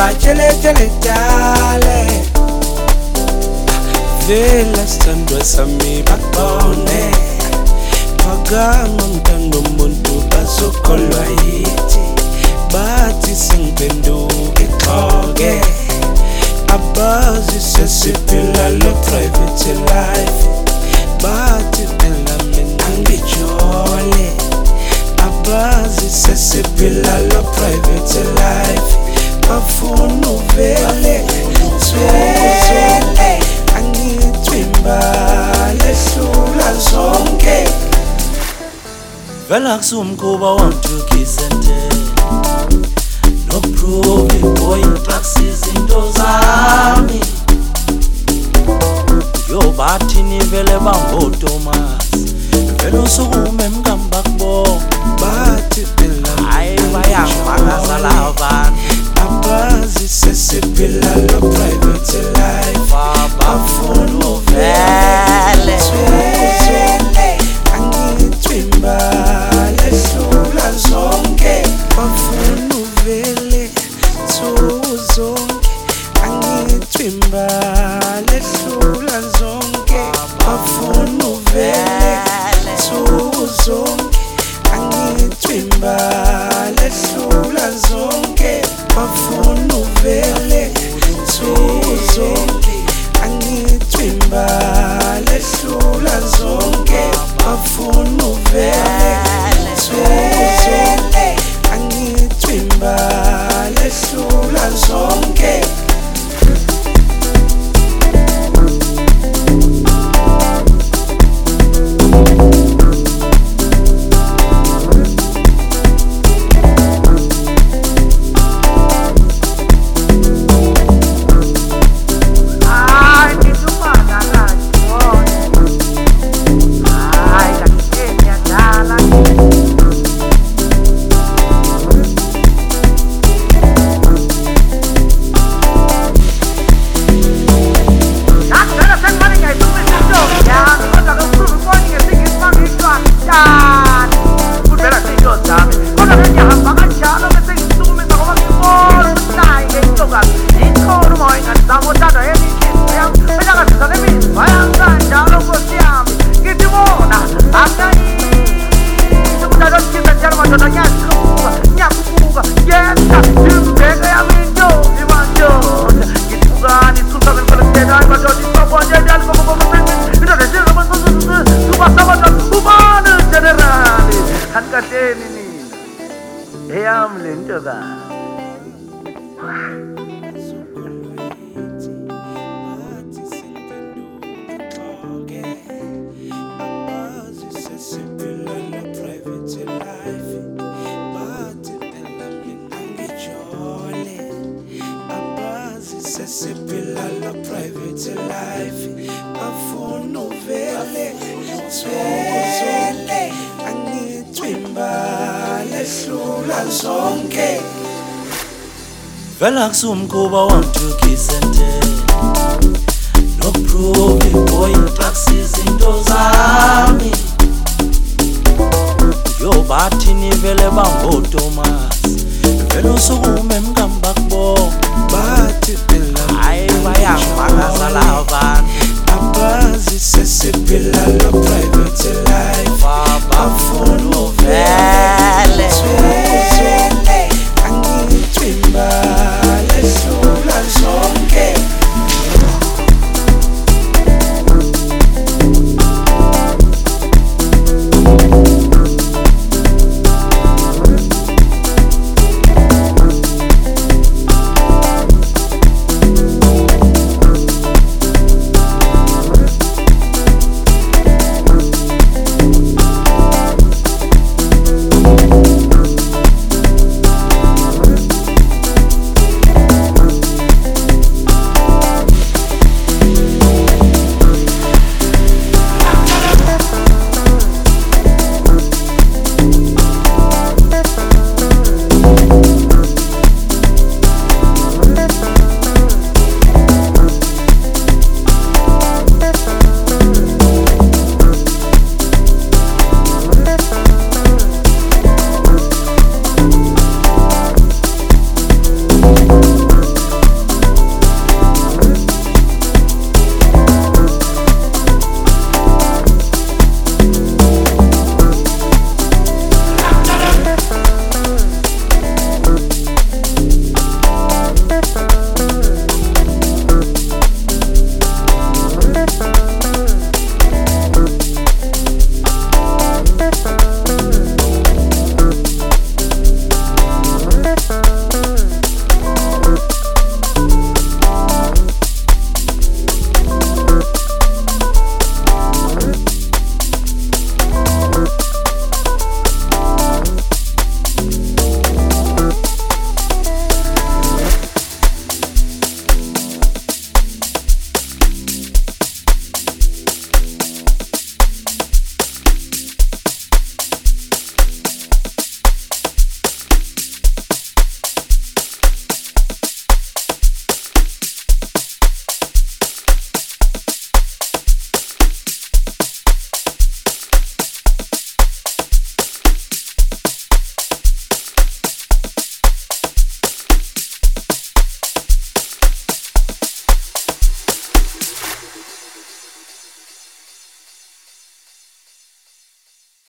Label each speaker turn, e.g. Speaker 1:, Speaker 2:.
Speaker 1: Bachele chele chale Vela sandwa sami bakbone Pagama mtando muntu basokolwa iti Bati singpenduke kloge Abazi sesipila lo private life Bati tela menangijole Abazi sesipila lo private life Bafunu vele Zwele Angitwimba Lesula zonke
Speaker 2: Vela kusumkuba wamthukisente No prove boy taxis into zami Yo bathini vele bangoThomas Vele usukume mkamba kubo
Speaker 1: Bathi phela
Speaker 2: Hayi bayangibakaza labantu
Speaker 1: Abazi sesipila lo private life
Speaker 2: Bafuna vele
Speaker 1: Zwele Angitwimba Lesula zonke Bafuna vele zonke Angitwimba Lesula zonke Bafuna vele zonke Angitwimba Lesula zonke Bafuna vele zonke Angitwimba Lesula zonke Bafuna vele zonke Angitwimba Lesula zonke Sesipila lo private life Bafuna vele Zwele Angitwimba Lesula zonke
Speaker 2: Vela kusumkuba wamthukisente No prove boy taxis into zami Yo bathini vele bangoThomas Vele usukume mkamba kubo